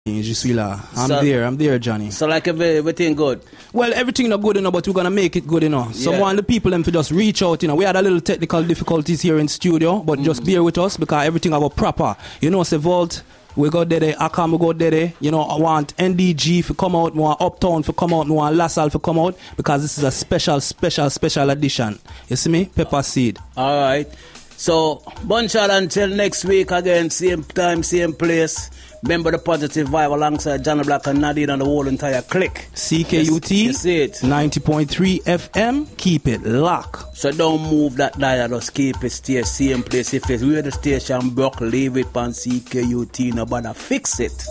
Je suis là. I'm there, Johnny. So like everything good? Well, everything not good enough, but we're gonna make it good enough. So one of the people them to just reach out, We had a little technical difficulties here in studio, but just bear with us because everything I go proper. Say Vault, we go there, Akam we go there. I want NDG to come out, I want Uptown to come out, I want LaSalle to come out because this is a special edition. You see me? Pepper Seed. All right. So, bunch-out until next week again, same time, same place. Remember the positive vibe alongside Johnny Black and Nadine and the whole entire clique. CKUT, you see it. 90.3 FM, keep it locked. So don't move that dial, just keep it, stay same place. If it's where the station broke, leave it on CKUT, nobody fix it.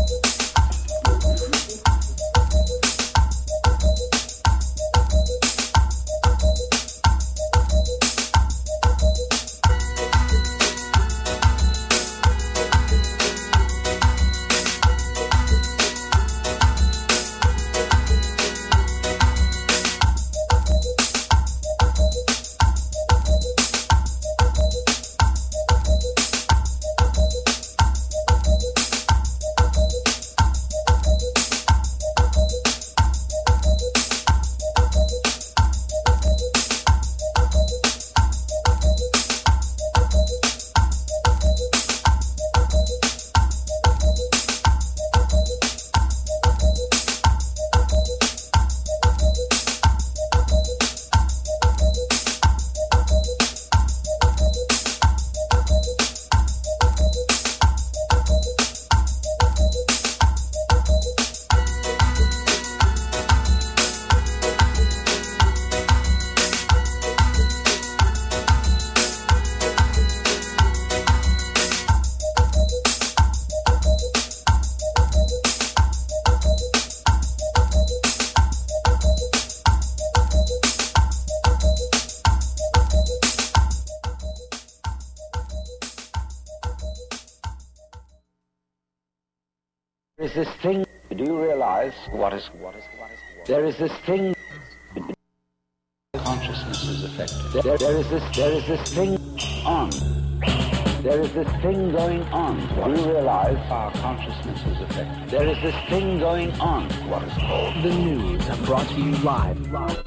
There is this thing, do you realize what is? There is this thing. Consciousness is affected. There is this thing on. There is this thing going on. Do you realize our consciousness is affected? There is this thing going on. What is called the news, brought to you live.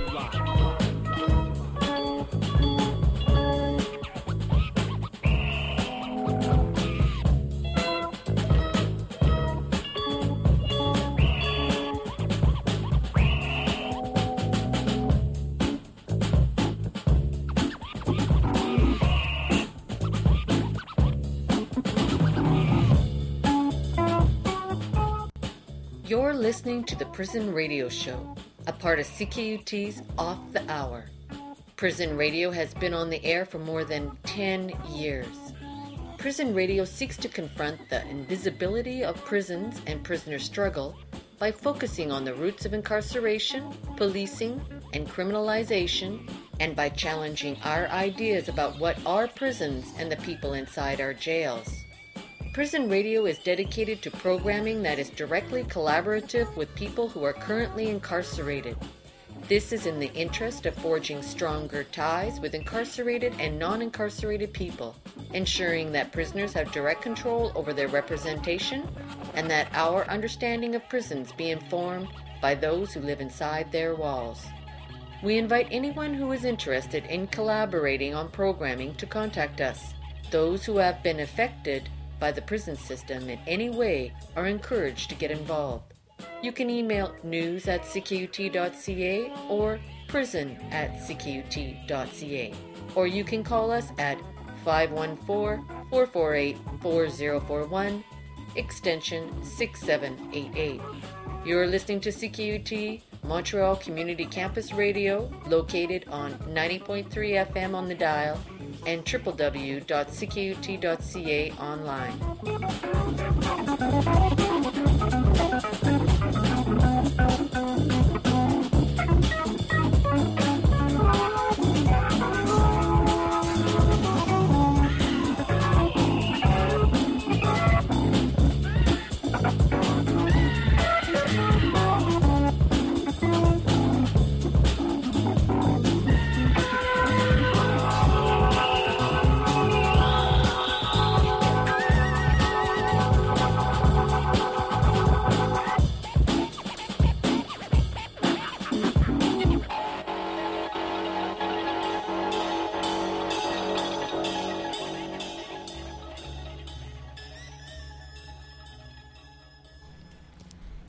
You're listening to the Prison Radio Show, a part of CKUT's Off the Hour. Prison Radio has been on the air for more than 10 years. Prison Radio seeks to confront the invisibility of prisons and prisoner struggle by focusing on the roots of incarceration, policing, and criminalization, and by challenging our ideas about what are prisons and the people inside our jails. Prison Radio is dedicated to programming that is directly collaborative with people who are currently incarcerated. This is in the interest of forging stronger ties with incarcerated and non-incarcerated people, ensuring that prisoners have direct control over their representation and that our understanding of prisons be informed by those who live inside their walls. We invite anyone who is interested in collaborating on programming to contact us. Those who have been affected by the prison system in any way are encouraged to get involved. You can email news@ckut.ca or prison@ckut.ca, or you can call us at 514-448-4041, extension 6788. You're listening to CKUT Montreal Community Campus Radio, located on 90.3 FM on the dial and www.ckut.ca online.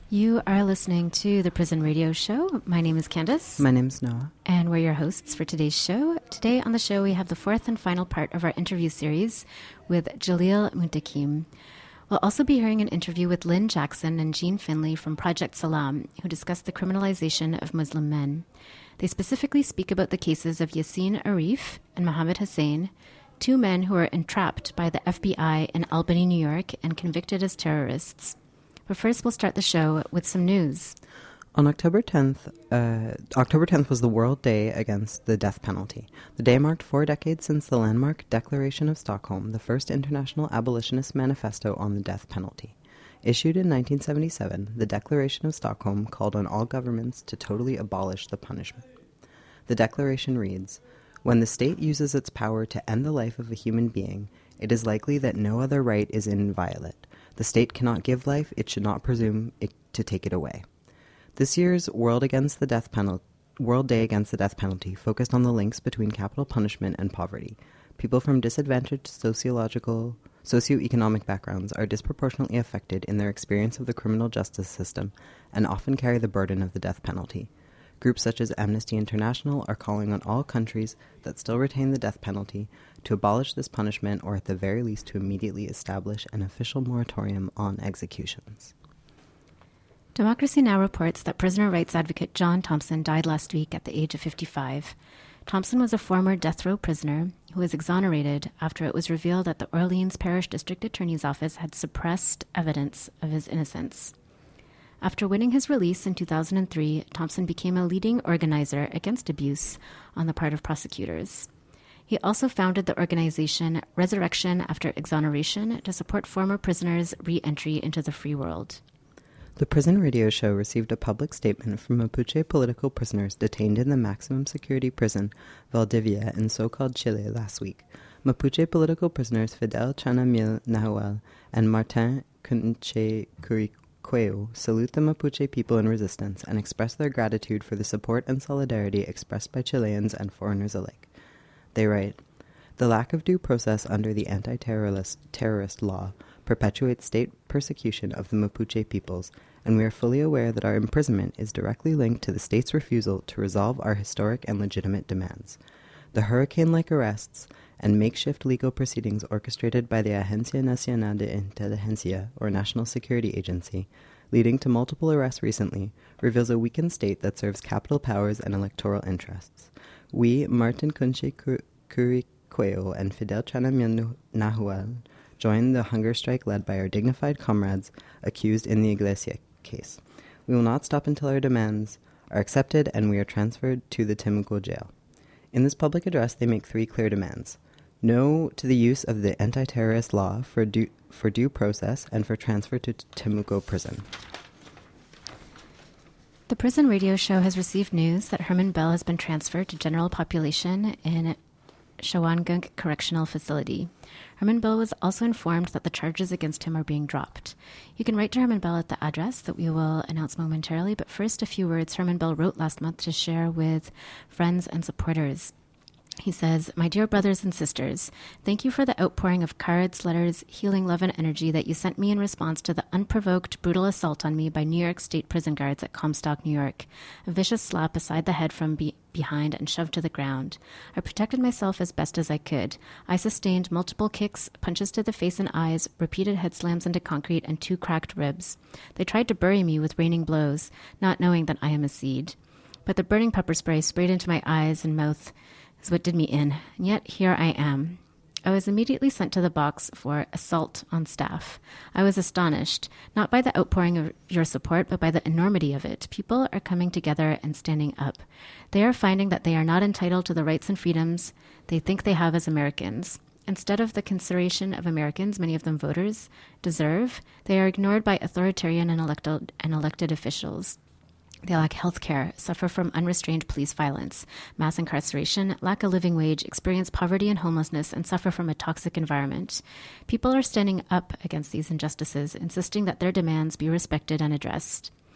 You are listening to the Prison Radio Show. My name is Candace. My name's Noah. And we're your hosts for today's show. Today on the show, we have the fourth and final part of our interview series with Jalil Muntaqim. We'll also be hearing an interview with Lynn Jackson and Jean Finley from Project Salam, who discuss the criminalization of Muslim men. They specifically speak about the cases of Yassin Arif and Mohammed Hussein, two men who were entrapped by the FBI in Albany, New York, and convicted as terrorists. But first, we'll start the show with some news. On October 10th was the World Day Against the Death Penalty. The day marked 4 decades since the landmark Declaration of Stockholm, the first international abolitionist manifesto on the death penalty. Issued in 1977, the Declaration of Stockholm called on all governments to totally abolish the punishment. The declaration reads, "When the state uses its power to end the life of a human being, it is likely that no other right is inviolate. The state cannot give life, it should not presume to take it away." This year's World Day Against the Death Penalty focused on the links between capital punishment and poverty. People from disadvantaged socioeconomic backgrounds are disproportionately affected in their experience of the criminal justice system and often carry the burden of the death penalty. Groups such as Amnesty International are calling on all countries that still retain the death penalty to abolish this punishment, or at the very least to immediately establish an official moratorium on executions. Democracy Now! Reports that prisoner rights advocate John Thompson died last week at the age of 55. Thompson was a former death row prisoner who was exonerated after it was revealed that the Orleans Parish District Attorney's Office had suppressed evidence of his innocence. After winning his release in 2003, Thompson became a leading organizer against abuse on the part of prosecutors. He also founded the organization Resurrection After Exoneration to support former prisoners' re-entry into the free world. The Prison Radio Show received a public statement from Mapuche political prisoners detained in the maximum security prison Valdivia in so-called Chile last week. Mapuche political prisoners Fidel Chanamil Nahuel and Martin Kunche Curiqueo salute the Mapuche people in resistance and express their gratitude for the support and solidarity expressed by Chileans and foreigners alike. They write, "The lack of due process under the anti-terrorist law perpetuates state persecution of the Mapuche peoples, and we are fully aware that our imprisonment is directly linked to the state's refusal to resolve our historic and legitimate demands. The hurricane-like arrests and makeshift legal proceedings orchestrated by the Agencia Nacional de Inteligencia, or National Security Agency, leading to multiple arrests recently, reveals a weakened state that serves capital powers and electoral interests. We, Martin Kunche Curiqueo and Fidel Chanamil Nahuel, joined the hunger strike led by our dignified comrades accused in the Iglesia case. We will not stop until our demands are accepted and we are transferred to the Temuco jail." In this public address, they make 3 clear demands. No to the use of the anti-terrorist law for due process and for transfer to Temuco prison. The Prison Radio Show has received news that Herman Bell has been transferred to general population in Shawangunk Correctional Facility. Herman Bell was also informed that the charges against him are being dropped. You can write to Herman Bell at the address that we will announce momentarily, but first a few words Herman Bell wrote last month to share with friends and supporters. He says, "My dear brothers and sisters, thank you for the outpouring of cards, letters, healing love and energy that you sent me in response to the unprovoked, brutal assault on me by New York State prison guards at Comstock, New York. A vicious slap beside the head from behind and shoved to the ground. I protected myself as best as I could. I sustained multiple kicks, punches to the face and eyes, repeated head slams into concrete, and 2 cracked ribs. They tried to bury me with raining blows, not knowing that I am a seed. But the burning pepper spray sprayed into my eyes and mouth is what did me in, and yet here I am. I was immediately sent to the box for assault on staff. I was astonished, not by the outpouring of your support, but by the enormity of it. People are coming together and standing up. They are finding that they are not entitled to the rights and freedoms they think they have as Americans. Instead of the consideration of Americans, many of them voters, deserve, they are ignored by authoritarian and elected officials. They lack health care, suffer from unrestrained police violence, mass incarceration, lack a living wage, experience poverty and homelessness, and suffer from a toxic environment. People are standing up against these injustices, insisting that their demands be respected and addressed.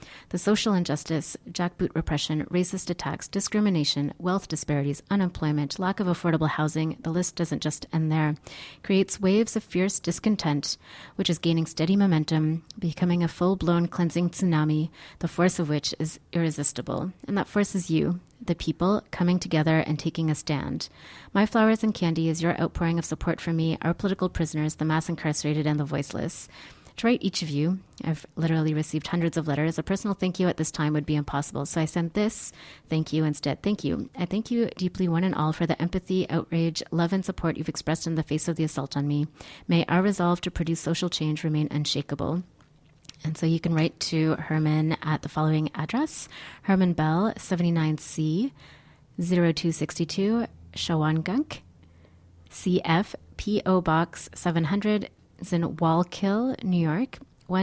The social injustice, jackboot repression, racist attacks, discrimination, wealth disparities, unemployment, lack of affordable housing, the list doesn't just end there, creates waves of fierce discontent, which is gaining steady momentum, becoming a full-blown cleansing tsunami, the force of which is irresistible. And that force is you, the people, coming together and taking a stand. My Flowers and Candy is your outpouring of support for me, our political prisoners, the mass incarcerated, and the voiceless. To write each of you, I've literally received hundreds of letters. A personal thank you at this time would be impossible, so I send this thank you instead. Thank you. I thank you deeply, one and all, for the empathy, outrage, love, and support you've expressed in the face of the assault on me. May our resolve to produce social change remain unshakable. And so you can write to Herman at the following address: Herman Bell, 79C, 0262, Shawangunk, CF, P.O. Box 700, in Wallkill, New York,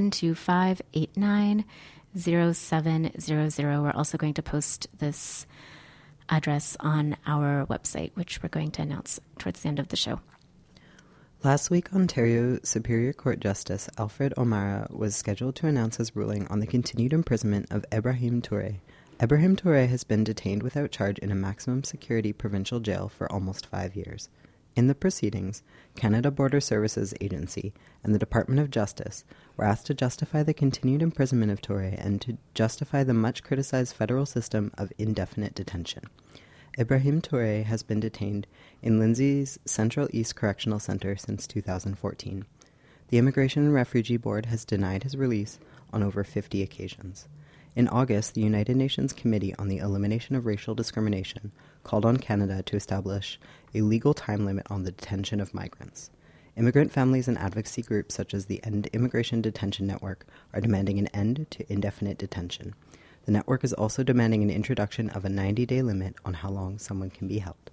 125890700. We're also going to post this address on our website, which we're going to announce towards the end of the show. Last week, Ontario Superior Court Justice Alfred O'Mara was scheduled to announce his ruling on the continued imprisonment of Ebrahim Toure. Ebrahim Toure has been detained without charge in a maximum security provincial jail for almost 5 years. In the proceedings, Canada Border Services Agency and the Department of Justice were asked to justify the continued imprisonment of Toure and to justify the much-criticized federal system of indefinite detention. Ebrahim Toure has been detained in Lindsay's Central East Correctional Center since 2014. The Immigration and Refugee Board has denied his release on over 50 occasions. In August, the United Nations Committee on the Elimination of Racial Discrimination called on Canada to establish a legal time limit on the detention of migrants. Immigrant families and advocacy groups such as the End Immigration Detention Network are demanding an end to indefinite detention. The network is also demanding an introduction of a 90-day limit on how long someone can be held.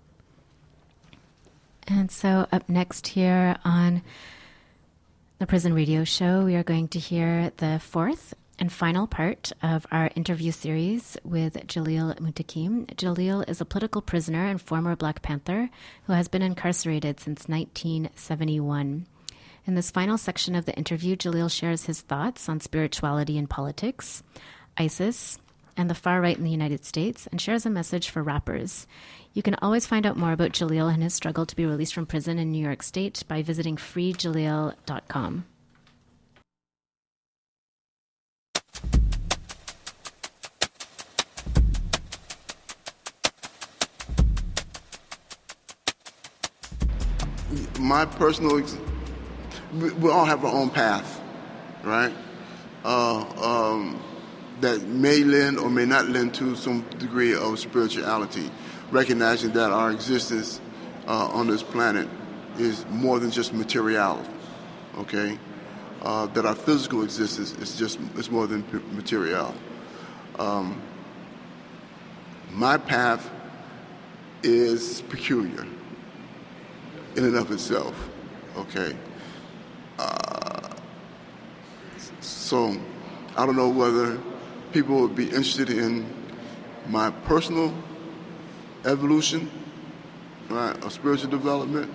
And so up next here on the Prison Radio Show, we are going to hear the fourth and final part of our interview series with Jaleel Muntaqim. Jaleel is a political prisoner and former Black Panther who has been incarcerated since 1971. In this final section of the interview, Jaleel shares his thoughts on spirituality and politics, ISIS, and the far right in the United States, and shares a message for rappers. You can always find out more about Jaleel and his struggle to be released from prison in New York State by visiting freejaleel.com. My personal, we all have our own path, right? That may lend or may not lend to some degree of spirituality, recognizing that our existence on this planet is more than just materiality, okay? That our physical existence is more than material. My path is peculiar in and of itself, okay? So I don't know whether people would be interested in my personal evolution, right, or spiritual development.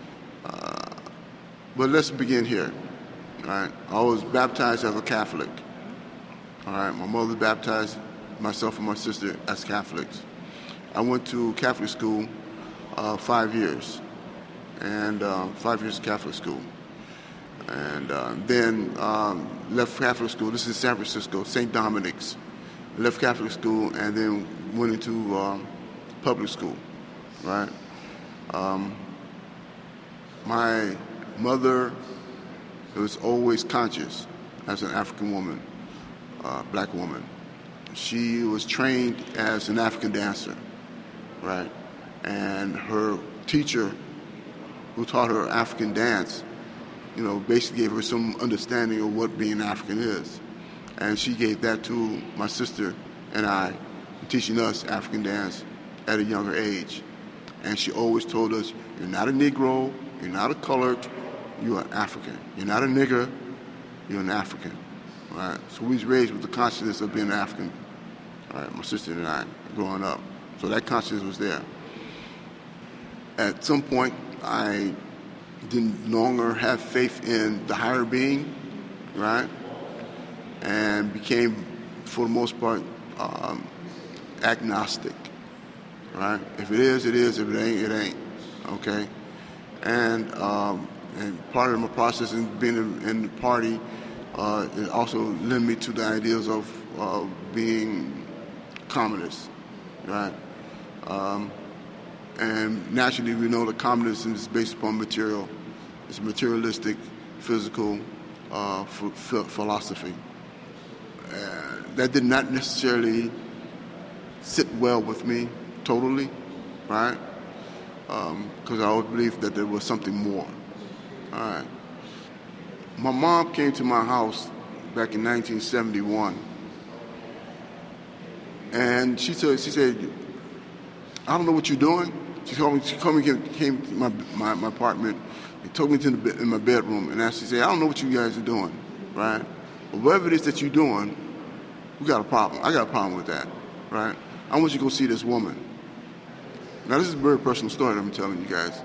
But let's begin here, all right? I was baptized as a Catholic, all right? My mother baptized myself and my sister as Catholics. I went to Catholic school 5 years, and 5 years of Catholic school. And then left Catholic school. This is San Francisco, St. Dominic's. Left Catholic school and then went into public school, right? My mother was always conscious as an African woman, black woman. She was trained as an African dancer, right? And her teacher, who taught her African dance, you know, basically gave her some understanding of what being African is. And she gave that to my sister and I, teaching us African dance at a younger age. And she always told us, you're not a Negro, you're not a colored, you're an African. You're not a nigger, you're an African, right? So we was raised with the consciousness of being African, right? My sister and I, growing up. So that consciousness was there. At some point, I didn't longer have faith in the higher being, right? And became for the most part, agnostic, right? If it is, it is. If it ain't, it ain't, okay? And part of my process in being in the party, it also led me to the ideas of being communist, right? And naturally, we know that communism is based upon material. It's a materialistic, physical philosophy. That did not necessarily sit well with me totally, right? Because I always believed that there was something more. All right. My mom came to my house back in 1971, and she said, I don't know what you're doing. She came to my apartment, and took me in my bedroom, and she said, I don't know what you guys are doing, right? But whatever it is that you're doing, we got a problem. I got a problem with that, right? I want you to go see this woman. Now, this is a very personal story that I'm telling you guys.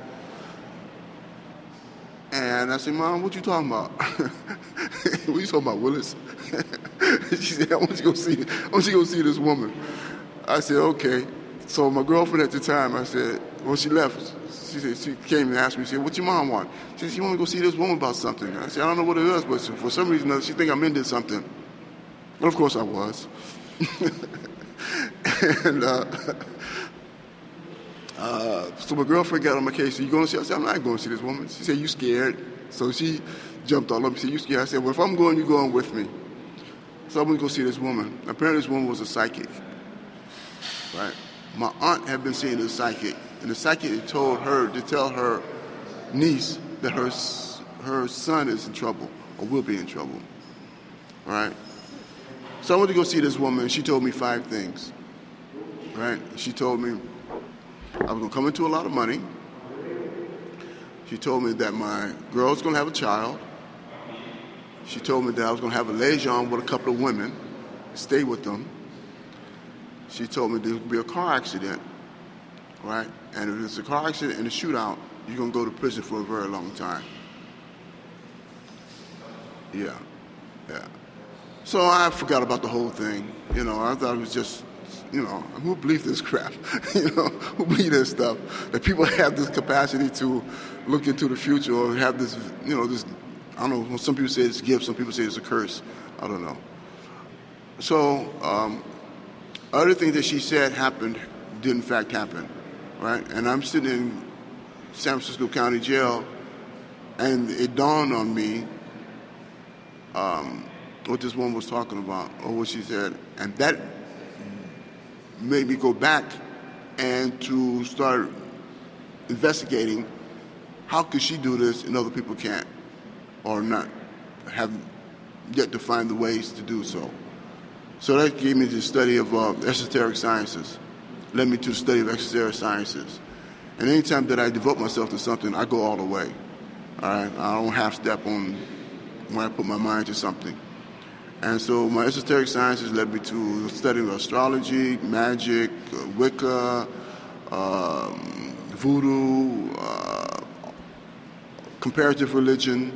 And I said, Mom, what you talking about? What you talking about, Willis? She said, I want you to go see this woman. I said, okay. So my girlfriend at the time, I said, when she left, she came and asked me, she said, what your mom want? She said, she want to go see this woman about something. I said, I don't know what it is, but for some reason, she think I'm into something. And of course I was. And so my girlfriend got on my case. So you going to see? I said, I'm not going to see this woman. She said, you scared? So she jumped all up and said, you scared? I said, well, if I'm going, you're going with me. So I'm going to go see this woman. Apparently this woman was a psychic, right? My aunt had been seeing a psychic, and the psychic had told her to tell her niece that her son is in trouble or will be in trouble, right? So I went to go see this woman, and she told me 5 things, right? She told me I was going to come into a lot of money. She told me that my girl was going to have a child. She told me that I was going to have a liaison with a couple of women, stay with them. She told me there would be a car accident, right? And if it's a car accident and a shootout, you're going to go to prison for a very long time. Yeah. So I forgot about the whole thing. You know, I thought it was just, you know, who believe this crap? You know, who believe this stuff? That people have this capacity to look into the future or have this, you know, this, I don't know, some people say it's a gift, some people say it's a curse. I don't know. So, other things that she said happened did in fact happen, right? And I'm sitting in San Francisco County Jail, and it dawned on me what this woman was talking about, or what she said, and that made me go back and to start investigating how could she do this and other people can't, or not have yet to find the ways to do so. So that gave me the study of esoteric sciences, led me to the study of exoteric sciences. And anytime that I devote myself to something, I go all the way. All right, I don't half-step on when I put my mind to something. And so my esoteric sciences led me to studying astrology, magic, Wicca, voodoo, comparative religion,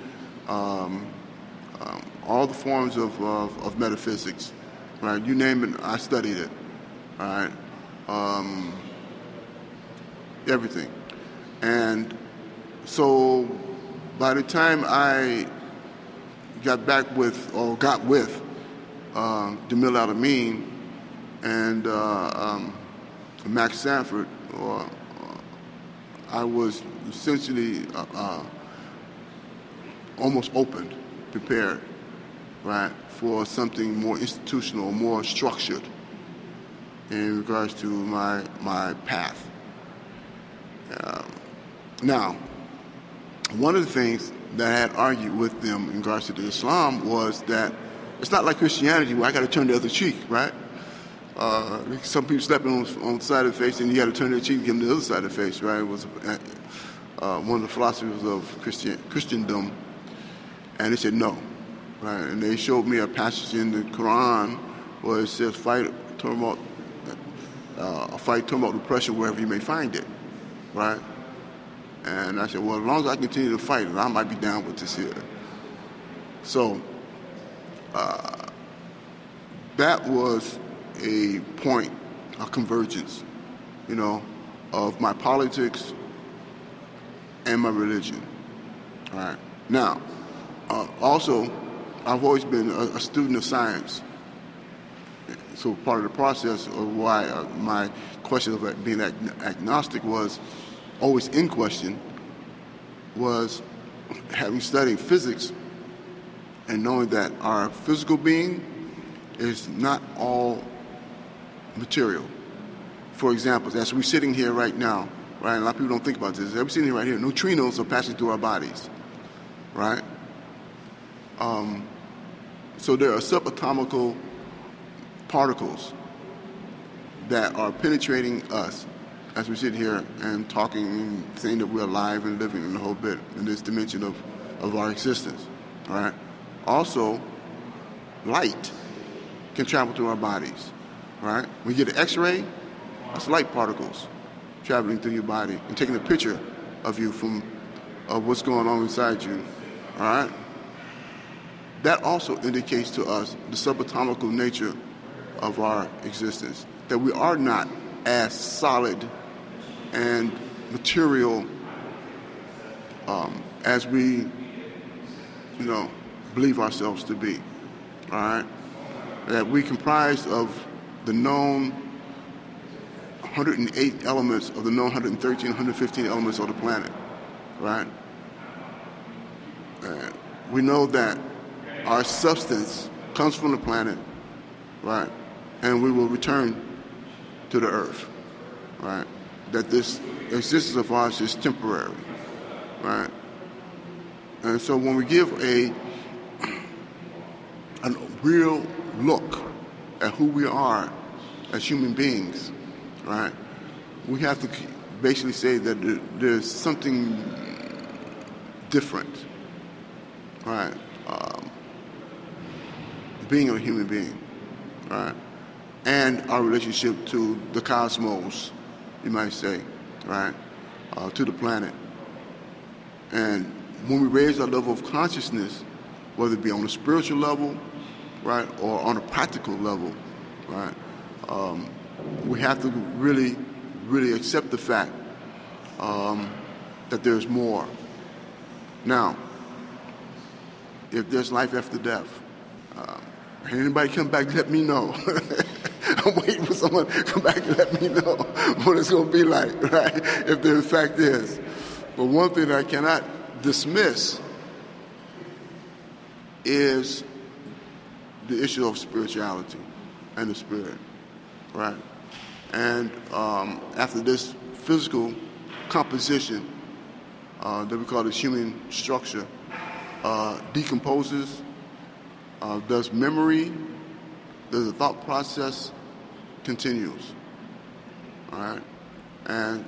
all the forms of metaphysics, right? You name it, I studied it, all right? Everything. And so by the time I got with Jamil Al-Amin and Max Sanford, I was essentially almost opened, prepared, right, for something more institutional, more structured in regards to my path. Now, one of the things that I had argued with them in regards to the Islam was that it's not like Christianity where I got to turn the other cheek, right? Some people stepping on the side of the face and you got to turn the cheek and give them the other side of the face, right? It was one of the philosophers of Christendom, and they said no, right? And they showed me a passage in the Quran where it says, fight turmoil depression wherever you may find it, right? And I said, well, as long as I continue to fight it, I might be down with this here. So that was a point of convergence, of my politics and my religion. All right. Now, also, I've always been a student of science. So part of the process of why my question of being agnostic was always in question was having studied physics and knowing that our physical being is not all material. For example, as we're sitting here right now, right, a lot of people don't think about this. As we're sitting here right here, neutrinos are passing through our bodies, right? So there are subatomical particles that are penetrating us as we sit here and talking and saying that we're alive and living in the whole bit in this dimension of our existence, all right? Also, light can travel through our bodies, right? When you get an X-ray, it's light particles traveling through your body and taking a picture of you of what's going on inside you, all right? That also indicates to us the subatomical nature of our existence, that we are not as solid and material as we, believe ourselves to be, all right? That we comprise of the known 108 elements of the known 113, 115 elements of the planet, right? We know that our substance comes from the planet, right? And we will return to the earth, right? That this existence of ours is temporary, right? And so when we give a real look at who we are as human beings, right, we have to basically say that there's something different, right? Being a human being, right? And our relationship to the cosmos, you might say, right? To the planet. And when we raise our level of consciousness, whether it be on a spiritual level, right, or on a practical level, right, we have to really, really accept the fact that there's more. Now, if there's life after death, anybody come back, let me know. I'm waiting for someone to come back and let me know what it's going to be like, right, if there in fact is. But one thing that I cannot dismiss is the issue of spirituality and the spirit, right? And after this physical composition that we call the human structure decomposes, does memory, does the thought process continues, all right? And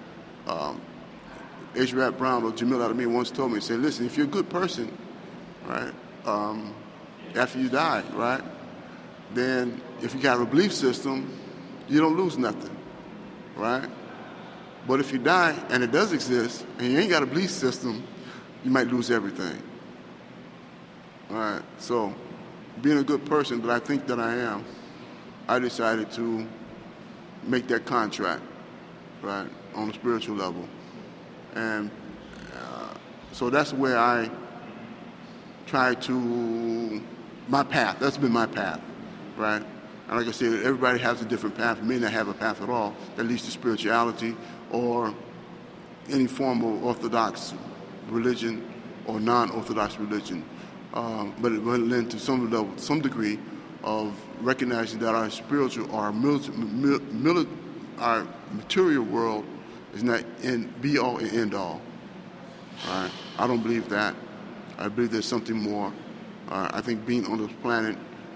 H. Rap Brown or Jamil Al-Amin once told me, he said, listen, if you're a good person, right, after you die, right, then if you got a belief system, you don't lose nothing, right? But if you die and it does exist and you ain't got a belief system, you might lose everything. All right, so being a good person that I think that I am, I decided to make that contract, right, on a spiritual level. And so that's where I try to, my path, that's been my path, right? And like I said, everybody has a different path. May not have a path at all that leads to spirituality or any form of orthodox religion or non-orthodox religion. But it will lend to some level, some degree of recognizing that our spiritual or our material world is not be all and end all. Right? I don't believe that. I believe there's something more. I think being on this planet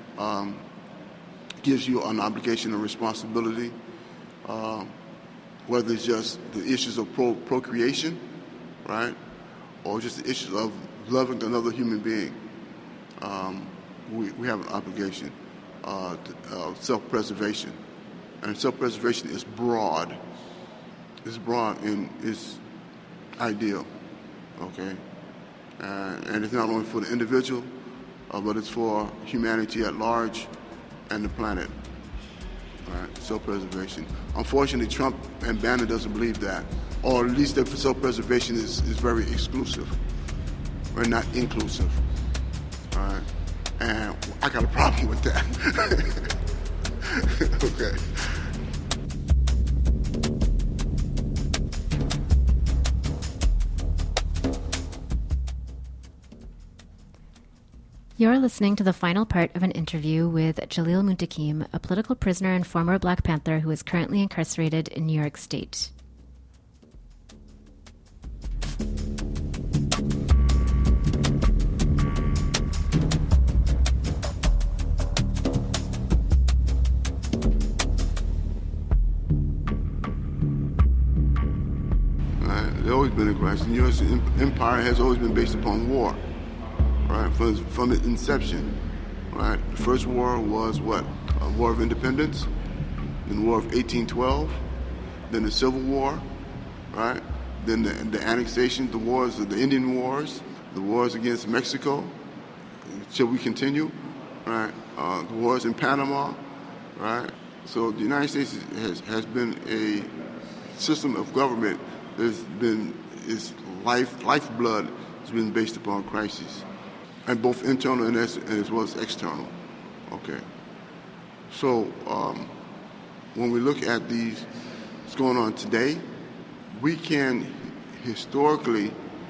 gives you an obligation and responsibility, whether it's just the issues of procreation, right, or just the issues of loving another human being. We have an obligation to self-preservation. And self-preservation is broad. It's broad in its ideal, okay? And it's not only for the individual, but it's for humanity at large. and the planet. Right? Self-preservation. Unfortunately, Trump and Bannon doesn't believe that, or at least their self-preservation is very exclusive, or not inclusive. All right? And I got a problem with that. Okay. You're listening to the final part of an interview with Jalil Muntaqim, a political prisoner and former Black Panther who is currently incarcerated in New York State. There's always been a crisis. The U.S. empire has always been based upon war. Right, from its inception, right? The first war was what? A War of Independence, then the War of 1812, then the Civil War, right? Then the annexation, the wars, the Indian Wars, the wars against Mexico. Shall we continue? Right? The wars in Panama, right? So the United States has been a system of government that's been its lifeblood has been based upon crises. And both internal and as well as external. Okay. So when we look at what's going on today, we can historically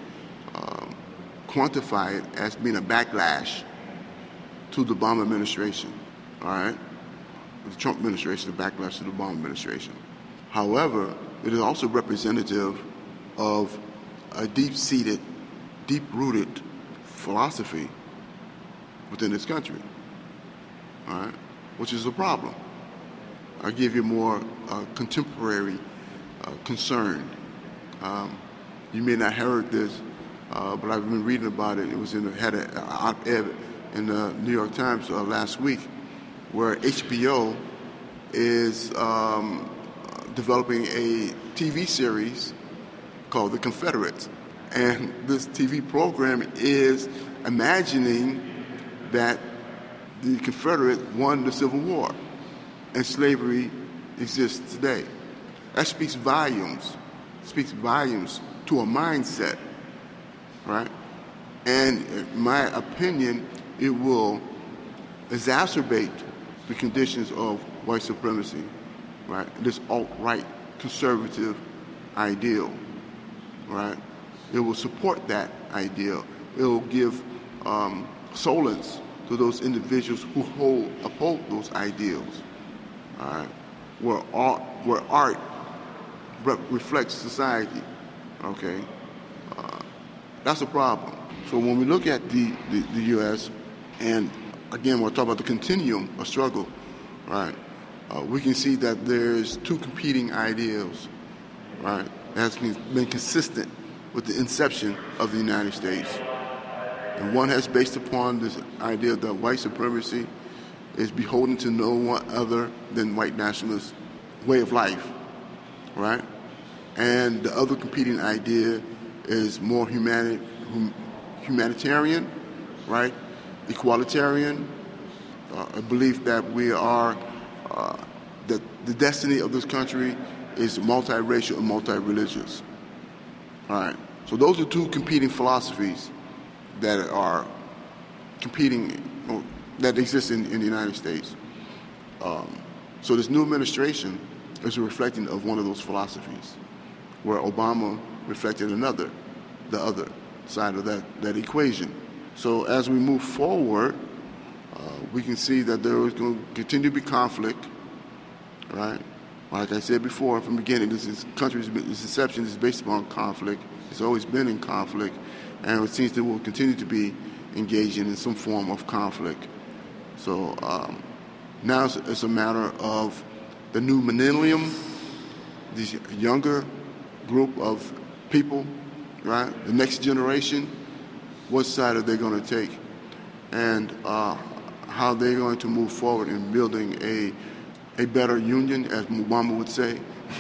quantify it as being a backlash to the Obama administration. All right? The Trump administration, the backlash to the Obama administration. However, it is also representative of a deep-seated, deep-rooted philosophy within this country, all right, which is a problem. I'll give you more contemporary concern. You may not have heard this, but I've been reading about it. It was had an op-ed in the New York Times last week, where HBO is developing a TV series called The Confederates. And this TV program is imagining that the Confederate won the Civil War and slavery exists today. That speaks volumes to a mindset, right? And in my opinion, it will exacerbate the conditions of white supremacy, right? This alt-right conservative ideal, right? It will support that ideal. It will give solace to those individuals who uphold those ideals. All right, where art reflects society. Okay, that's a problem. So when we look at the U.S. and again we're talking about the continuum of struggle, right? We can see that there's two competing ideals, right? That has been consistent with the inception of the United States. And one has based upon this idea that white supremacy is beholden to no one other than white nationalist way of life, right? And the other competing idea is more humanitarian, right? Equalitarian, a belief that we are, that the destiny of this country is multiracial and multi-religious. All right. So those are two competing philosophies that are competing, that exist in the United States. So this new administration is a reflection of one of those philosophies, where Obama reflected the other side of that equation. So as we move forward, we can see that there is going to continue to be conflict, right? Like I said before, from the beginning, this country's inception is based upon conflict. It's always been in conflict, and it seems that we'll continue to be engaging in some form of conflict. So now it's a matter of the new millennium, this younger group of people, right? The next generation, what side are they going to take? And how they're going to move forward in building a better union, as Obama would say.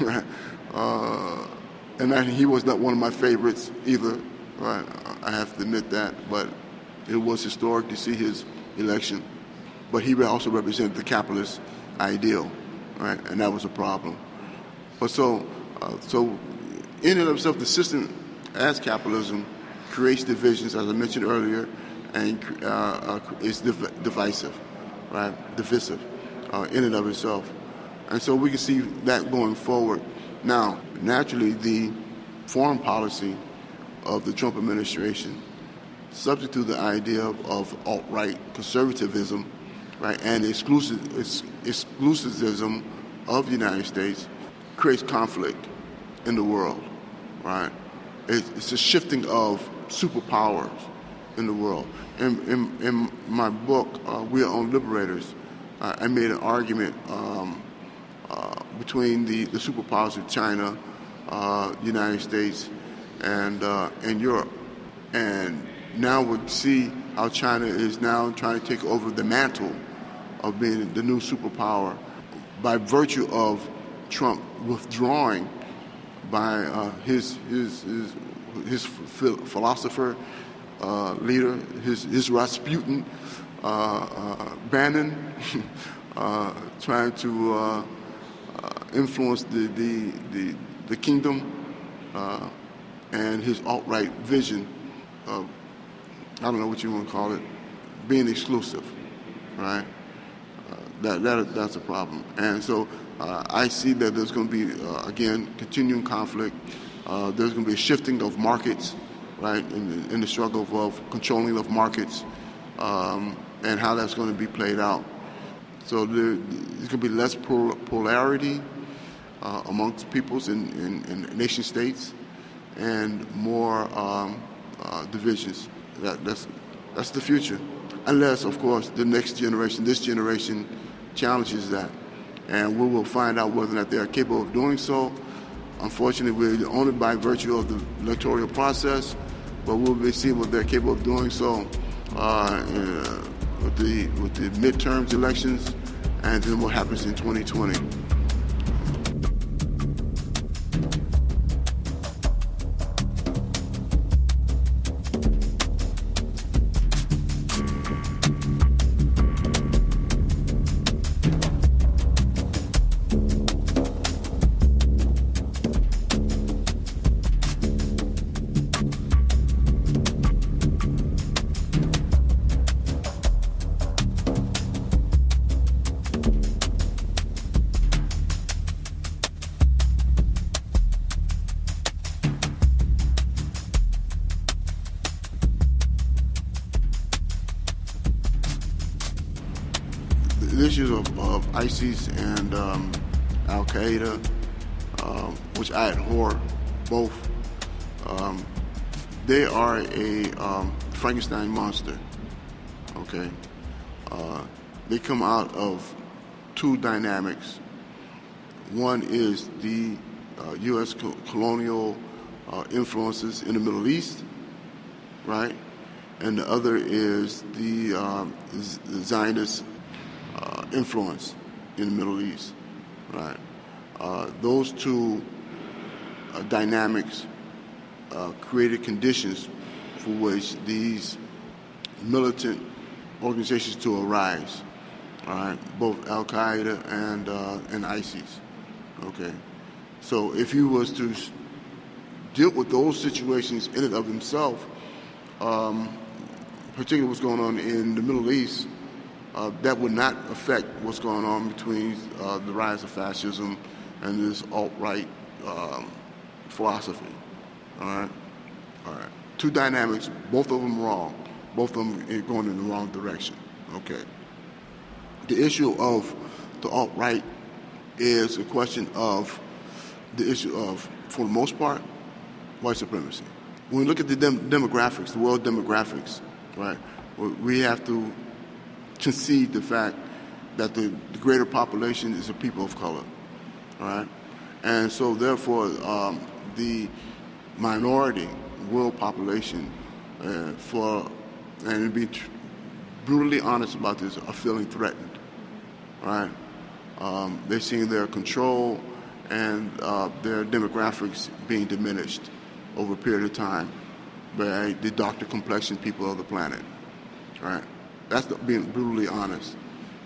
And he was not one of my favorites either, right? I have to admit that, but it was historic to see his election. but he also represented the capitalist ideal, right? And that was a problem. But so in and of itself, the system as capitalism creates divisions, as I mentioned earlier, and is divisive, right? Divisive in and of itself. And so we can see that going forward. Now, naturally, the foreign policy of the Trump administration, subject to the idea of alt-right conservatism, right, and exclusivism of the United States, creates conflict in the world, right? It's a shifting of superpowers in the world. In my book, We Are Own Liberators, I made an argument between the superpowers of China, United States, and Europe. And now we see how China is now trying to take over the mantle of being the new superpower by virtue of Trump withdrawing by his philosopher leader, his Rasputin, Bannon, trying to influence the kingdom, and his alt-right vision of, I don't know what you want to call it, being exclusive, right? That's a problem. And so I see that there's going to be, again, continuing conflict. There's going to be a shifting of markets, right, in the struggle of controlling of markets, and how that's going to be played out. So there's going to be less polarity amongst peoples in nation states, and more divisions. That's the future, unless, of course, this generation challenges that, and we will find out whether or not they are capable of doing so. Unfortunately, we're only by virtue of the electoral process, but we'll be seeing what they're capable of doing so with the midterms elections, and then what happens in 2020. The issues of ISIS and Al-Qaeda, which I abhor both, they are a Frankenstein monster, okay? They come out of two dynamics. One is the U.S. colonial influences in the Middle East, right? And the other is the Zionist influence in the Middle East, right? Those two dynamics created conditions for which these militant organizations to arise, all right? Both Al-Qaeda and ISIS, okay? So if you was to deal with those situations in and of themselves, particularly what's going on in the Middle East, that would not affect what's going on between the rise of fascism and this alt-right philosophy. All right? Two dynamics, both of them wrong. Both of them going in the wrong direction. Okay. The issue of the alt-right is a question of the issue of, for the most part, white supremacy. When we look at the demographics, the world demographics, right, we have to concede the fact that the greater population is a people of color, right? And so therefore the minority world population, and to be brutally honest about this, are feeling threatened, right? They're seeing their control and their demographics being diminished over a period of time by the darker complexion people of the planet, right? That's being brutally honest.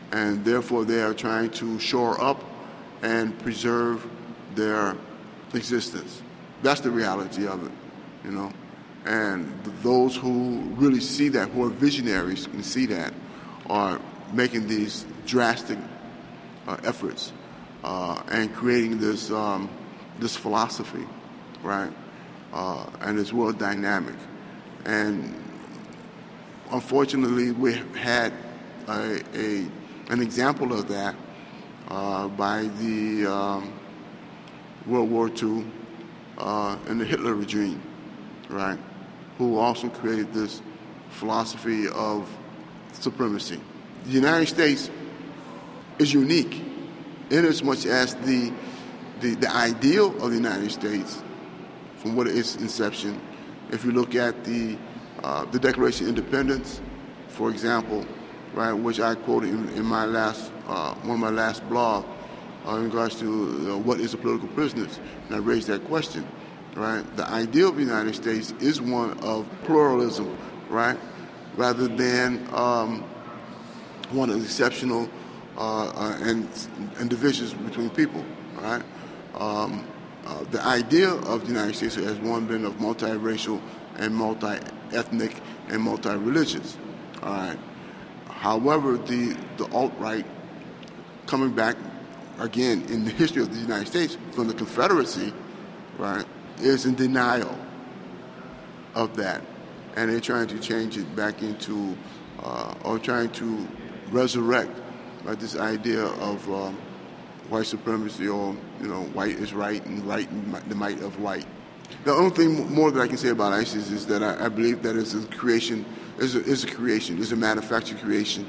and therefore they are trying to shore up and preserve their existence. That's the reality of it, you know. And those who really see that, who are visionaries and see that, are making these drastic efforts and creating this this philosophy, right? And this world dynamic. And unfortunately, we have had an example of that by the World War II and the Hitler regime, right? Who also created this philosophy of supremacy. The United States is unique in as much as the ideal of the United States, from what its inception. If you look at the Declaration of Independence, for example, right, which I quoted in my last one of my last blogs in regards to what is a political prisoner, and I raised that question, right? The ideal of the United States is one of pluralism, right, rather than one of exceptional and divisions between people, right? The idea of the United States has one been of multiracial and multi-ethnic and multi-religious, all right? However, the alt-right coming back again in the history of the United States from the Confederacy, right, is in denial of that. And they're trying to change it back into, or trying to resurrect this idea of white supremacy, or, you know, white is right and the might of white. The only thing more that I can say about ISIS is that I believe that it's a creation, is a manufactured creation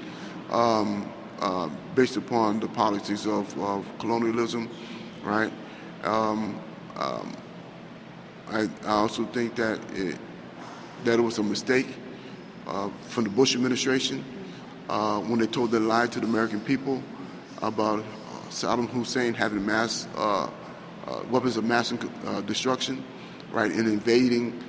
based upon the politics of colonialism, right? I also think that it was a mistake from the Bush administration when they told their lie to the American people about Saddam Hussein having weapons of mass destruction, right, and invading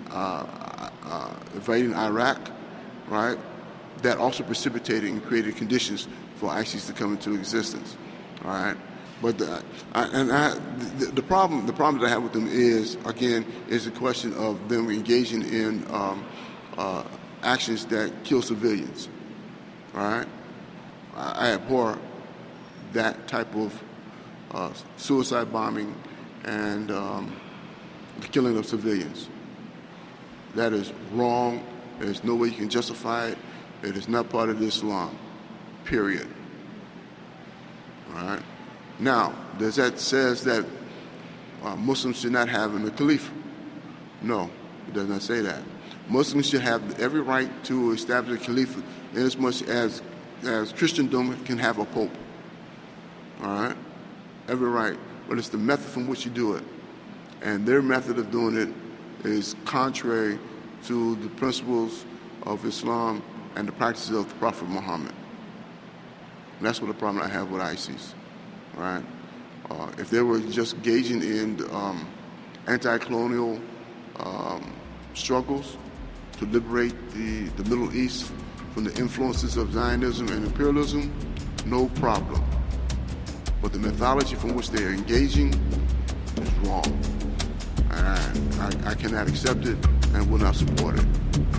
Iraq, right. That also precipitated and created conditions for ISIS to come into existence, all right. But the problem that I have with them is the question of them engaging in actions that kill civilians. All right, I abhor that type of suicide bombing and the killing of civilians. That is wrong. There's no way you can justify it. It is not part of Islam. Period. All right. Now, does that says that Muslims should not have a caliph? No, it does not say that. Muslims should have every right to establish a caliph in as much as Christendom can have a pope. All right? Every right. But it's the method from which you do it. And their method of doing it is contrary to the principles of Islam and the practices of the Prophet Muhammad. And that's what the problem I have with ISIS. Right? If they were just engaging in anti-colonial struggles to liberate the Middle East from the influences of Zionism and imperialism, no problem. But the methodology from which they are engaging is wrong. And I cannot accept it and will not support it.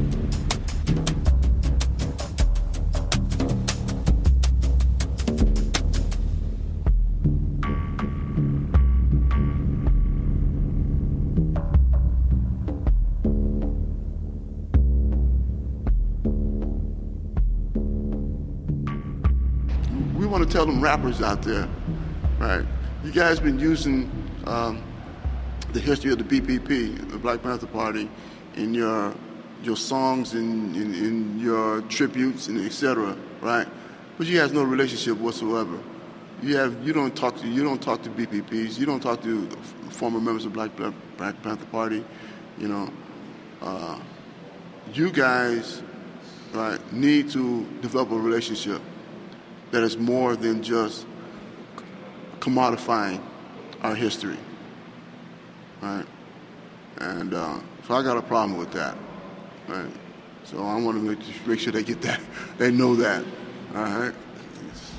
Want to tell them rappers out there, right? You guys been using the history of the BPP, the Black Panther Party, in your songs and in your tributes and etc. Right? But you have no relationship whatsoever. You don't talk to BPPs. You don't talk to former members of Black Panther Party. You know, you guys, right, need to develop a relationship that is more than just commodifying our history, right? And so I got a problem with that, right? So I want to make sure they get that, they know that, all right?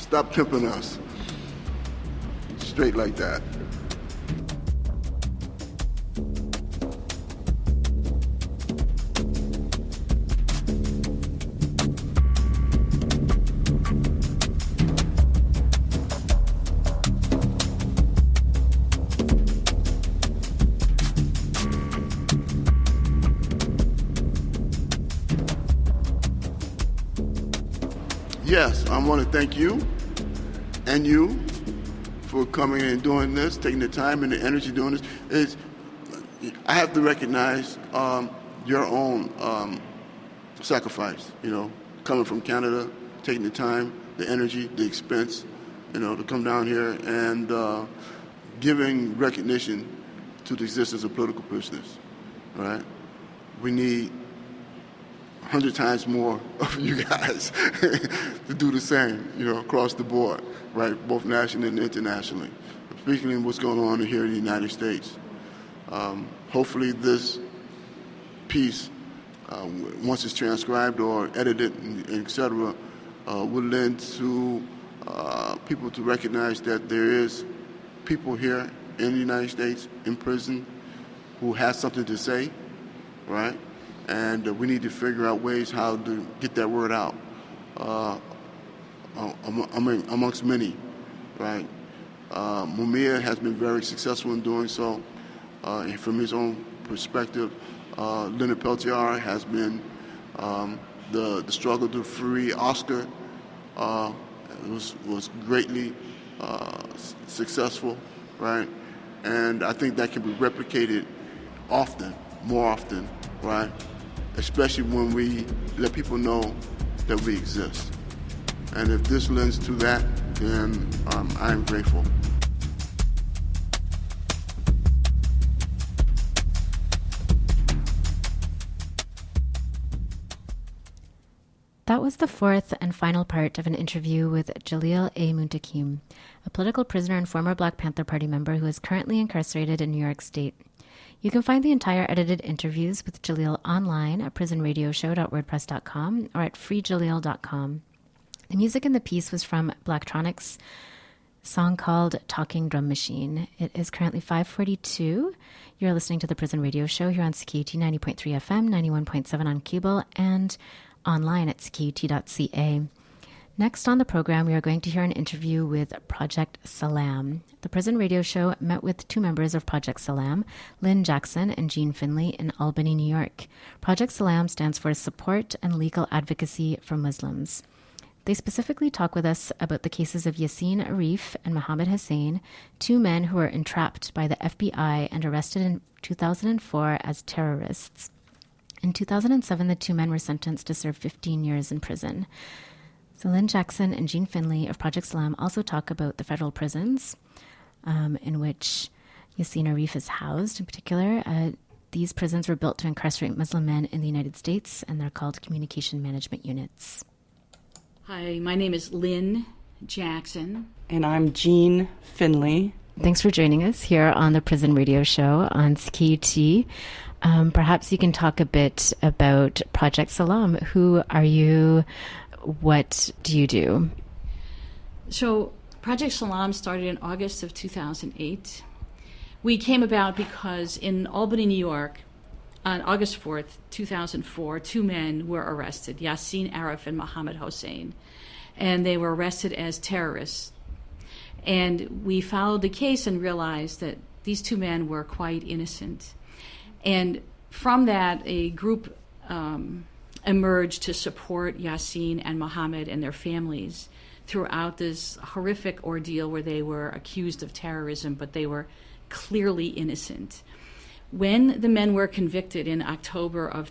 Stop pimping us. Straight like that. Yes, I want to thank you and you for coming and doing this, taking the time and the energy doing this. I have to recognize your own sacrifice, coming from Canada, taking the time, the energy, the expense, to come down here and giving recognition to the existence of political prisoners, right? We need 100 times more of you guys to do the same, across the board, right, both nationally and internationally. Speaking of what's going on here in the United States, hopefully this piece, once it's transcribed or edited, et cetera, will lend to people to recognize that there is people here in the United States in prison who has something to say, right? And we need to figure out ways how to get that word out amongst many, right? Mumia has been very successful in doing so. From his own perspective, Leonard Peltier has been the struggle to free Oscar was greatly successful, right? And I think that can be replicated more often, right? Especially when we let people know that we exist. And if this lends to that, then I am grateful. That was the fourth and final part of an interview with Jalil A. Muntaqim, a political prisoner and former Black Panther Party member who is currently incarcerated in New York State. You can find the entire edited interviews with Jalil online at prisonradioshow.wordpress.com or at freejalil.com. The music in the piece was from Blacktronics' song called Talking Drum Machine. It is currently 5:42. You're listening to the Prison Radio Show here on CKUT 90.3 FM, 91.7 on cable, and online at ckut.ca. Next on the program, we are going to hear an interview with Project Salam. The Prison Radio Show met with two members of Project Salam, Lynn Jackson and Jean Finley, in Albany, New York. Project Salam stands for Support and Legal Advocacy for Muslims. They specifically talk with us about the cases of Yassine Arif and Mohammed Hussein, two men who were entrapped by the FBI and arrested in 2004 as terrorists. In 2007, the two men were sentenced to serve 15 years in prison. So Lynn Jackson and Jean Finley of Project Salam also talk about the federal prisons in which Yassine Arif is housed. In particular, these prisons were built to incarcerate Muslim men in the United States, and they're called communication management units. Hi, my name is Lynn Jackson. And I'm Jean Finley. Thanks for joining us here on the Prison Radio Show on CKUT. Perhaps you can talk a bit about Project Salam. Who are you? What do you do? So Project Salam started in August of 2008. We came about because in Albany, New York, on August 4th, 2004, two men were arrested, Yassine Arif and Mohammed Hussein, and they were arrested as terrorists. And we followed the case and realized that these two men were quite innocent. And from that, a group emerged to support Yassine and Mohammed and their families throughout this horrific ordeal where they were accused of terrorism, but they were clearly innocent. When the men were convicted in October of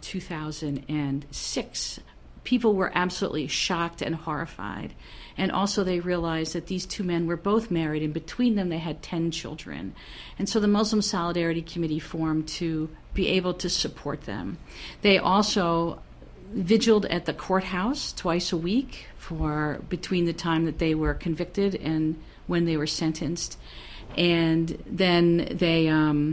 2006, people were absolutely shocked and horrified. And also they realized that these two men were both married, and between them they had 10 children. And so the Muslim Solidarity Committee formed to be able to support them. They also vigiled at the courthouse twice a week for between the time that they were convicted and when they were sentenced. And then they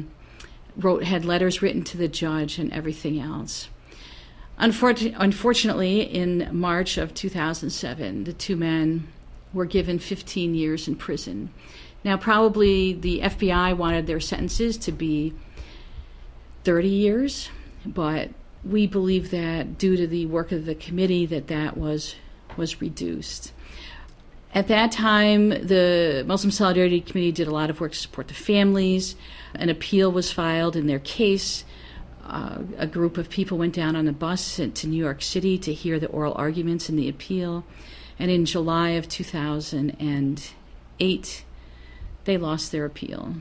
had letters written to the judge and everything else. Unfortunately, in March of 2007, the two men were given 15 years in prison. Now, probably the FBI wanted their sentences to be 30 years, but we believe that due to the work of the committee that was reduced. At that time, the Muslim Solidarity Committee did a lot of work to support the families. An appeal was filed in their case. A group of people went down on a bus to New York City to hear the oral arguments in the appeal. And in July of 2008, they lost their appeal.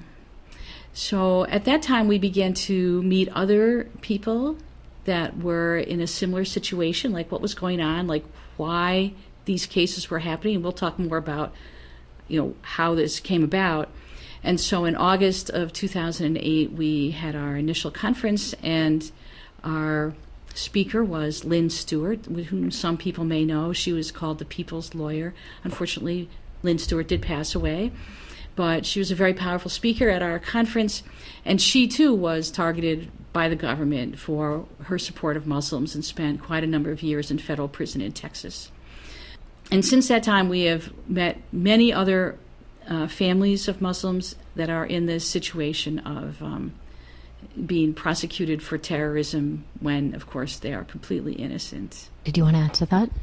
So at that time, we began to meet other people that were in a similar situation, like what was going on, like why these cases were happening. And we'll talk more about, how this came about. And so in August of 2008, we had our initial conference, and our speaker was Lynn Stewart, whom some people may know. She was called the People's Lawyer. Unfortunately, Lynn Stewart did pass away, but she was a very powerful speaker at our conference, and she too was targeted by the government for her support of Muslims and spent quite a number of years in federal prison in Texas. And since that time, we have met many other families of Muslims that are in this situation of being prosecuted for terrorism when, of course, they are completely innocent. Did you want to add to that?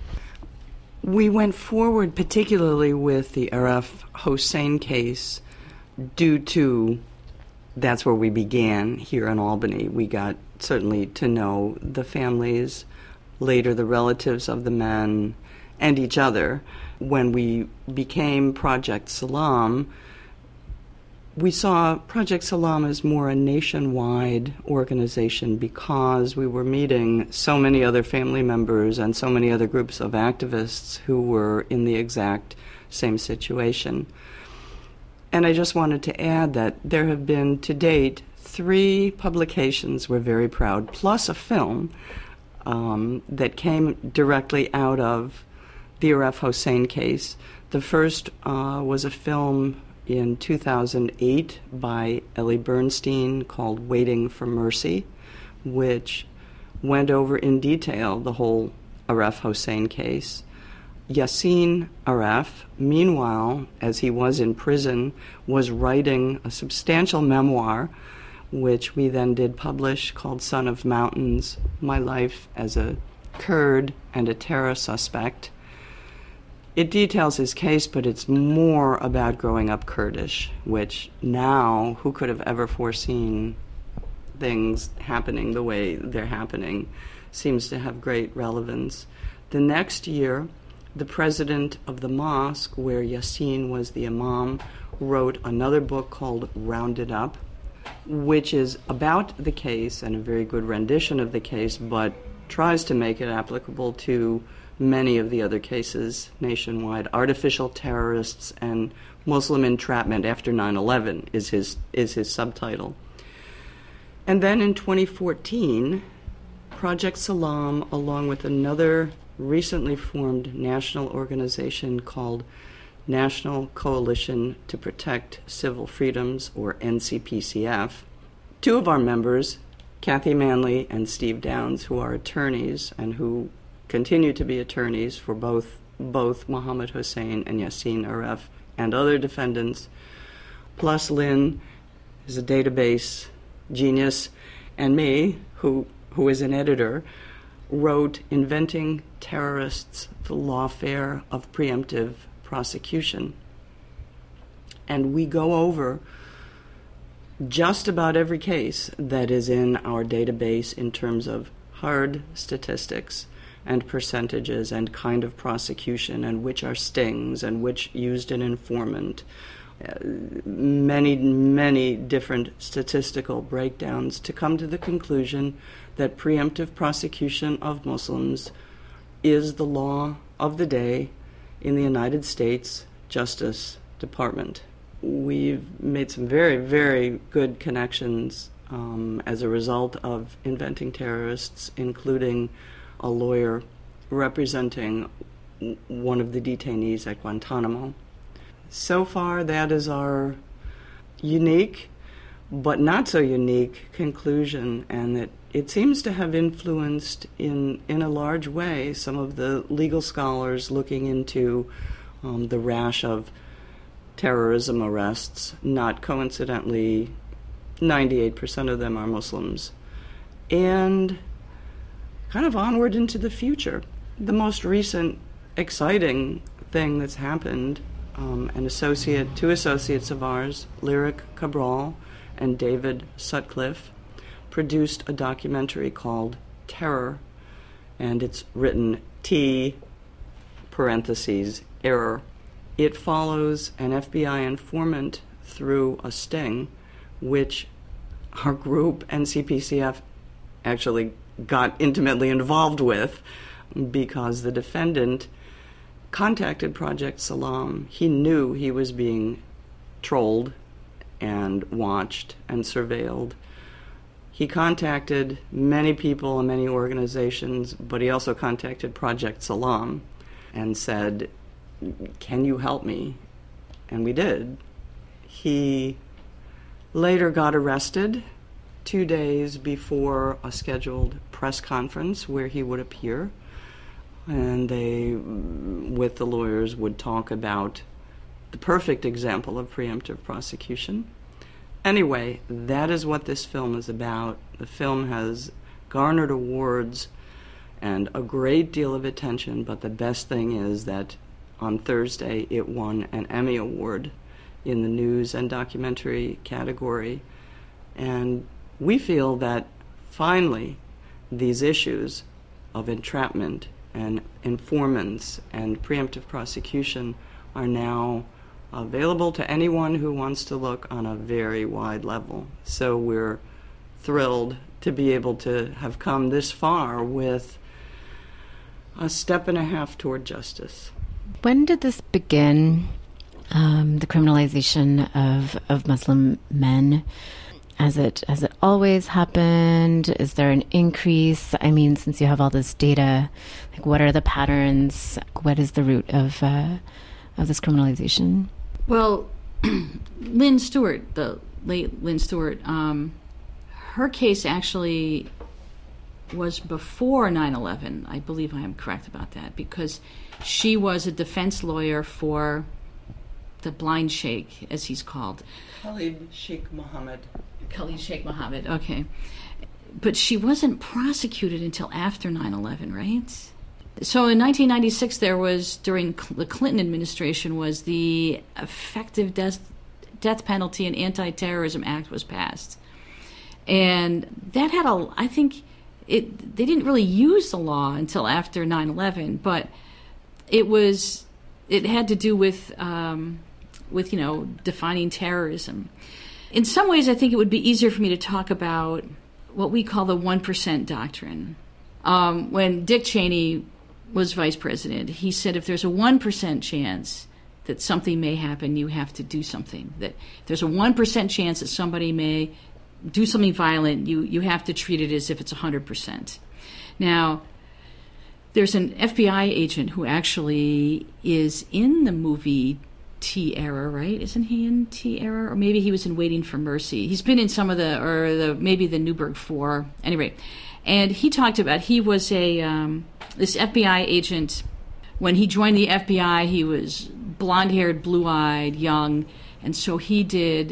We went forward particularly with the Aref Hossein case due to, that's where we began here in Albany. We got certainly to know the families, later the relatives of the men, and each other. When we became Project Salam, we saw Project Salam as more a nationwide organization because we were meeting so many other family members and so many other groups of activists who were in the exact same situation. And I just wanted to add that there have been, to date, 3 publications, we're very proud, plus a film that came directly out of the Aref Hossein case. The first was a film in 2008 by Ellie Bernstein called Waiting for Mercy, which went over in detail the whole Aref Hossein case. Yassin Aref, meanwhile, as he was in prison, was writing a substantial memoir, which we then did publish, called Son of Mountains, My Life as a Kurd and a Terror Suspect. It details his case, but it's more about growing up Kurdish, which now, who could have ever foreseen things happening the way they're happening, seems to have great relevance. The next year, the president of the mosque, where Yassin was the imam, wrote another book called Rounded Up, which is about the case and a very good rendition of the case, but tries to make it applicable to many of the other cases nationwide. Artificial Terrorists and Muslim Entrapment After 9/11 is his subtitle. And then in 2014, Project Salam, along with another recently formed national organization called National Coalition to Protect Civil Freedoms, or NCPCF, 2 of our members, Kathy Manley and Steve Downs, who are attorneys and who continue to be attorneys for both Mohammed Hussein and Yassin Aref and other defendants, plus Lynn is a database genius, and me, who is an editor, wrote Inventing Terrorists, the Lawfare of Preemptive Prosecution. And we go over just about every case that is in our database in terms of hard statistics and percentages and kind of prosecution and which are stings and which used an informant. Many, many different statistical breakdowns to come to the conclusion that preemptive prosecution of Muslims is the law of the day in the United States Justice Department. We've made some very, very good connections as a result of Inventing Terrorists, including a lawyer representing one of the detainees at Guantanamo. So far, that is our unique, but not so unique conclusion, and that it seems to have influenced in a large way some of the legal scholars looking into the rash of terrorism arrests. Not coincidentally, 98% of them are Muslims. And kind of onward into the future. The most recent exciting thing that's happened, two associates of ours, Lyric Cabral and David Sutcliffe, produced a documentary called Terror, and it's written T, parentheses, error. It follows an FBI informant through a sting, which our group and CPCF actually got intimately involved with, because the defendant contacted Project Salam. He knew he was being trolled and watched and surveilled. He contacted many people and many organizations, but he also contacted Project Salam and said, "Can you help me?" And we did. He later got arrested 2 days before a scheduled press conference where he would appear, and they, with the lawyers, would talk about the perfect example of preemptive prosecution. Anyway, that is what this film is about. The film has garnered awards and a great deal of attention, but the best thing is that on Thursday it won an Emmy Award in the news and documentary category. And we feel that finally these issues of entrapment and informants and preemptive prosecution are now available to anyone who wants to look on a very wide level. So we're thrilled to be able to have come this far with a step and a half toward justice. When did this begin, the criminalization of Muslim men? Has it always happened? Is there an increase? I mean, since you have all this data, like, what are the patterns? What is the root of this criminalization? Well, Lynn Stewart, the late Lynn Stewart, her case actually was before 9/11. I believe I am correct about that, because she was a defense lawyer for the blind sheikh, as he's called. Khalid Sheikh Mohammed. Khalid Sheikh Mohammed, okay. But she wasn't prosecuted until after 9/11, right? So in 1996, there was, during the Clinton administration, was the Effective Death Penalty and Anti-Terrorism Act was passed. And that had I think they didn't really use the law until after 9/11, but it had to do with defining terrorism. In some ways, I think it would be easier for me to talk about what we call the 1% doctrine. When Dick Cheney was vice president, he said if there's a 1% chance that something may happen, you have to do something. That if there's a 1% chance that somebody may do something violent, you have to treat it as if it's 100%. Now, there's an FBI agent who actually is in the movie T-Error, right? Isn't he in T-Error? Or maybe he was in Waiting for Mercy. He's been in some of maybe the Newburgh 4. Anyway, and he talked about, he was this FBI agent. When he joined the FBI, he was blonde-haired, blue-eyed, young, and so he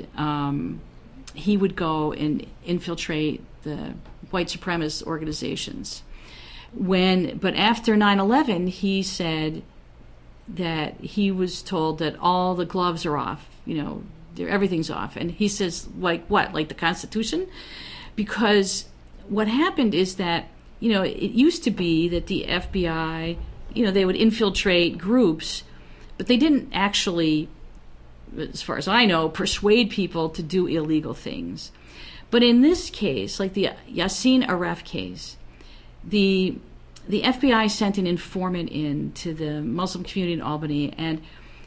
would go and infiltrate the white supremacist organizations. But after 9/11, he said that he was told that all the gloves are off, everything's off. And he says, like what? Like the Constitution? Because what happened is that, it used to be that the FBI, they would infiltrate groups, but they didn't actually, as far as I know, persuade people to do illegal things. But in this case, like the Yassin Aref case, the FBI sent an informant in to the Muslim community in Albany, and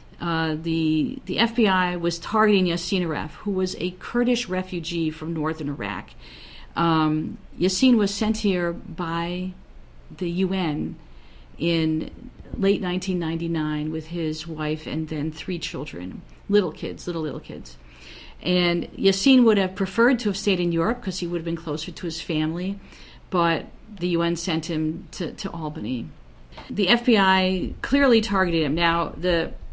the FBI was targeting Yassin Aref, who was a Kurdish refugee from northern Iraq. Yassin was sent here by the UN in late 1999 with his wife and then 3 children, little kids. And Yassin would have preferred to have stayed in Europe because he would have been closer to his family, but the UN sent him to Albany. The FBI clearly targeted him. Now, the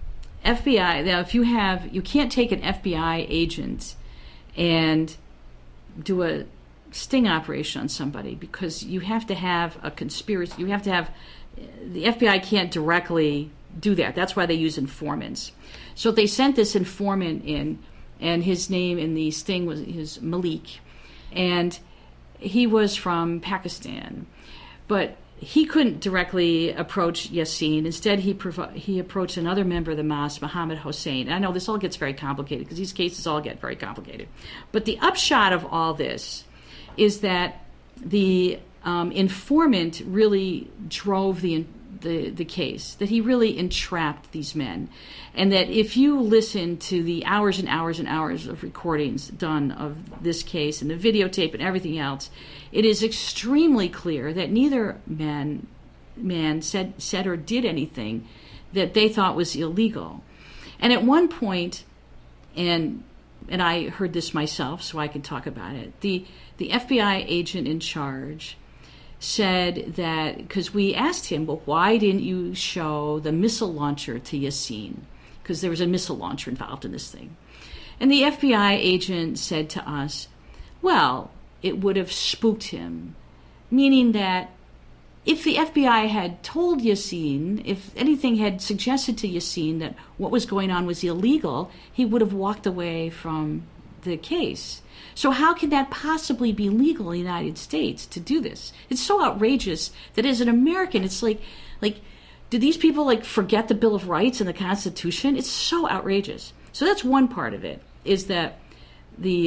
FBI, now if you can't take an FBI agent and do a sting operation on somebody, because you have to have a conspiracy. You have to have, the FBI can't directly do that. That's why they use informants. So they sent this informant in, and his name in the sting was Malik, and he was from Pakistan, but he couldn't directly approach Yassin. Instead, he approached another member of the mosque, Mohammed Hossein. And I know this all gets very complicated because these cases all get very complicated. But the upshot of all this is that the informant really drove the case, that he really entrapped these men. And that if you listen to the hours and hours and hours of recordings done of this case and the videotape and everything else, it is extremely clear that neither man said or did anything that they thought was illegal. And at one point, and I heard this myself, so I can talk about it, the FBI agent in charge said that, because we asked him, well, why didn't you show the missile launcher to Yassin? Because there was a missile launcher involved in this thing. And the FBI agent said to us, well, it would have spooked him, meaning that if the FBI had told Yassin, if anything had suggested to Yassin that what was going on was illegal, he would have walked away from the case. So how can that possibly be legal in the United States to do this? It's so outrageous that as an American, it's like, did these people forget the Bill of Rights and the Constitution? It's so outrageous. So that's one part of it, is that the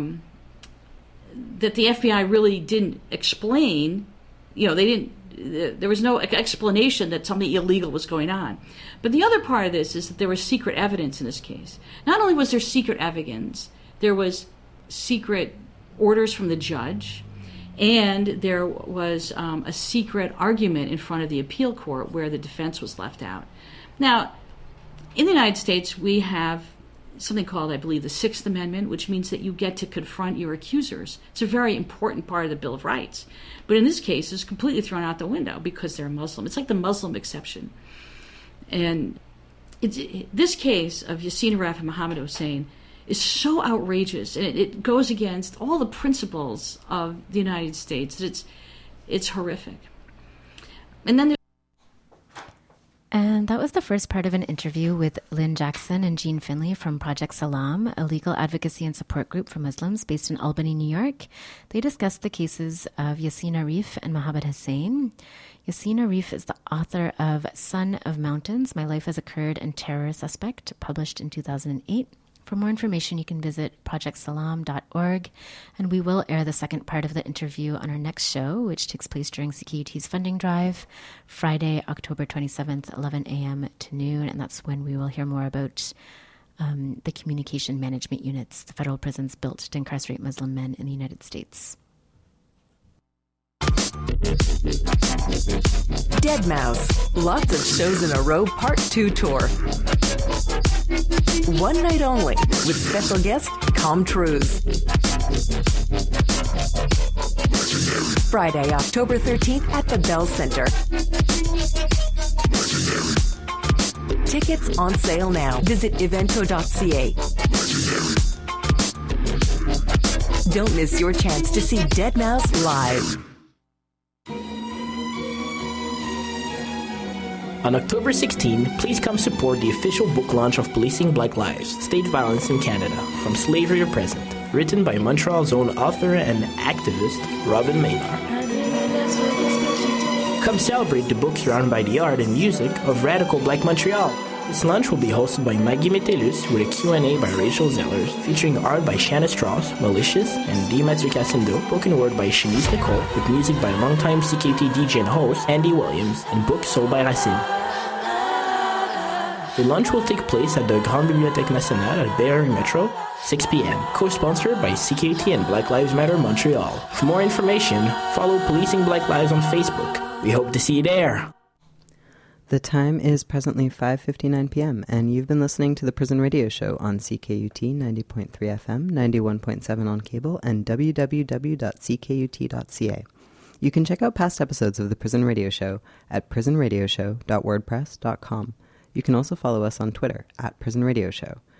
FBI really didn't explain, there was no explanation that something illegal was going on. But the other part of this is that there was secret evidence in this case. Not only was there secret evidence, there was secret orders from the judge, and there was a secret argument in front of the appeal court where the defense was left out. Now, in the United States, we have something called, I believe, the Sixth Amendment, which means that you get to confront your accusers. It's a very important part of the Bill of Rights. But in this case, it's completely thrown out the window because they're Muslim. It's like the Muslim exception. And this case of Yassin Aref and Mohammed Hossein is so outrageous, and it goes against all the principles of the United States, that it's horrific. And that was the first part of an interview with Lynn Jackson and Jean Finley from Project Salam, a legal advocacy and support group for Muslims based in Albany, New York. They discussed the cases of Yassin Aref and Mohammed Hossein. Yassin Aref is the author of Son of Mountains, My Life as a Kurd and Terror Suspect, published in 2008. For more information, you can visit projectsalam.org, and we will air the second part of the interview on our next show, which takes place during CKUT's funding drive, Friday, October 27th, 11 a.m. to noon, and that's when we will hear more about the communication management units, the federal prisons built to incarcerate Muslim men in the United States. Deadmau5, lots of shows in a row, Part 2 tour. One night only, with special guest, Com Truise. Friday, October 13th at the Bell Center. Tickets on sale now. Visit evento.ca. Don't miss your chance to see Deadmau5 live. On October 16, please come support the official book launch of Policing Black Lives, State Violence in Canada, From Slavery to Present, written by Montreal's own author and activist, Robin Maynard. Come celebrate the book surrounded by the art and music of Radical Black Montreal. This lunch will be hosted by Maggie Metellus with a Q&A by Rachel Zellers, featuring art by Shanna Strauss, Malicious, and D. Matsukassindo, spoken word by Shanice Nicole, with music by longtime CKT DJ and host Andy Williams, and books sold by Racine. The lunch will take place at the Grande Bibliothèque Nationale at Bay Area Metro, 6 p.m., co-sponsored by CKT and Black Lives Matter Montreal. For more information, follow Policing Black Lives on Facebook. We hope to see you there. The time is presently 5:59 p.m., and you've been listening to the Prison Radio Show on CKUT 90.3 FM, 91.7 on cable, and www.ckut.ca. You can check out past episodes of the Prison Radio Show at prisonradioshow.wordpress.com. You can also follow us on Twitter @Prison Radio Show.